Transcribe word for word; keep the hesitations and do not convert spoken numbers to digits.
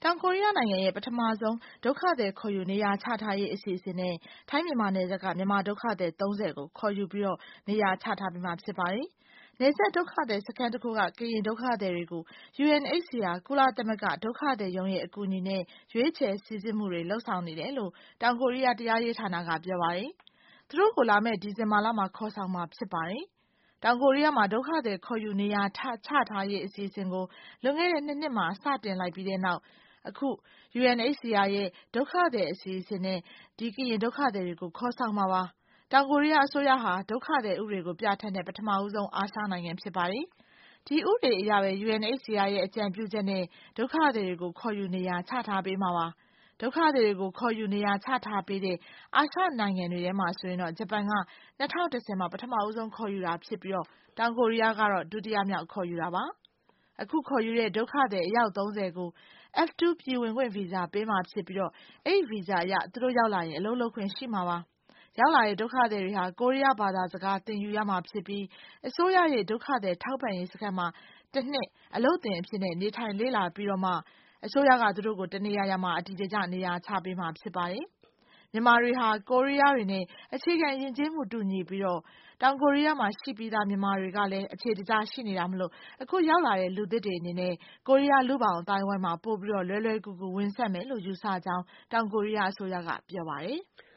တောင်ကိုရီးယားနိုင်ငံရဲ့ပထမဆုံးဒုက္ခသည်ခေါ်ယူနေရာချထားရေးအစီအစဉ်နဲ့ထိုင်းမြန်မာနယ်စပ်ကမြန်မာဒုက္ခသည်သုံးဆယ်ကိုခေါ်ယူပြီးတော့နေရာချထားပေးမှာဖြစ်ပါတယ်။နယ်စပ်ဒုက္ခသည်စခန်းတစ်ခုကကရင်ဒုက္ခသည်တွေကို ယူအန်အိတ်စီအာ ကုလသမဂ္ဂဒုက္ခသည်ရုံးရဲ့အကူအညီနဲ့ရွေးချယ်စိစစ်မှုတွေလုပ်ဆောင်နေတယ်လို့တောင်ကိုရီးယားတရားရေးဌာနကပြောပါတယ်။သူတို့ကိုလာမယ့်ဒီဇင်ဘာလမှာခေါ်ဆောင်မှာဖြစ်ပါတယ်။တောင်ကိုရီးယားမှာဒုက္ခသည်ခေါ်ယူနေရာချထားရေးအစီအစဉ်ကိုလွန်ခဲ့တဲ့နှစ်နှစ်မှာစတင်လိုက်ပြီးတဲ့နောက်အခု ယူအန်အိတ်စီအာရဲ့ဒုက္ခသည်အစီအစဉ်နဲ့ဒီကရင်ဒုက္ခသည်တွေကိုခေါ်ဆောင်မှာပါ။တောင်ကိုရီးယားအစိုးရဟာဒုက္ခသည်ဥပဒေကိုပြဋ္ဌာန်းတဲ့ပထမဦးဆုံးအာရှနိုင်ငံဖြစ်ပါတယ်။ဒီဥပဒေအရပဲ ယူအန်အိတ်စီအာရဲ့အကြံပြုချက်နဲ့ဒုက္ခသည်တွေကိုခေါ်ယူနေရာချထားပေးမှာပါ။ဒုက္ခသည်တွေကိုခေါ်ယူနေရာချထားပေးတဲ့အာရှနိုင်ငံတွေထဲမှာဆိုရင်တော့ဂျပန်က၂၀၁၀မှာပထမဦးဆုံးခေါ်ယူတာဖြစ်ပြီးတော့တောင်ကိုရီးယားကတော့ဒုတိယမြောက်ခေါ်ယူတာပါ။အခုခေါ်ယူတဲ့ဒုက္ခသည်အယောက်သုံးဆယ်ကို အက်ဖ် တူ ပြည်ဝင်ခွင့်ဗီဇာပေးမှာဖြစ်ပြီးတော့အဲဒီဗီဇာအရသူတို့ရောက်လာရင်အလုပ်လုပ်ခွင့်ရှိမှာပါ။ရောက်လာတဲ့ဒုက္ခသည်တွေဟာကိုရီးယားဘာသာစကားသင်ယူရမှာဖြစ်ပြီးအစိုးရရဲ့ဒုက္ခသည်ထောက်ပံ့ရေးစခန်းမှာတစ်နှစ်အလုပ်သင်အဖြစ်နဲ့နေထိုင်လေ့လာပြီးတော့မှအစိုးရကသူတို့ကိုတနေရာရာမှာအတည်တကျနေရာချပေးမှာဖြစ်ပါတယ်။မြန်မာတွေဟာကိုရီးယားတွေနဲ့အခြေခံယဉ်ကျေးမှုတူညီပြီးတော့တောင်ကိုရီးယားမှာရှိပြီးသားမြန်မာတွေကလည်းအခြေတကျရှိနေတာမလို့အခုရောက်လာတဲ့လူသစ်တွေအနေနဲ့ကိုရီးယားလူ့ဘောင်အတိုင်းအဝိုင်းမှာပို့ပြီးတော့လွယ်လွယ်ကူကူဝင်ဆက်မယ်လို့ယူဆကြောင်းတောင်ကိုရီးယားအစိုးရကပြောပါတယ်။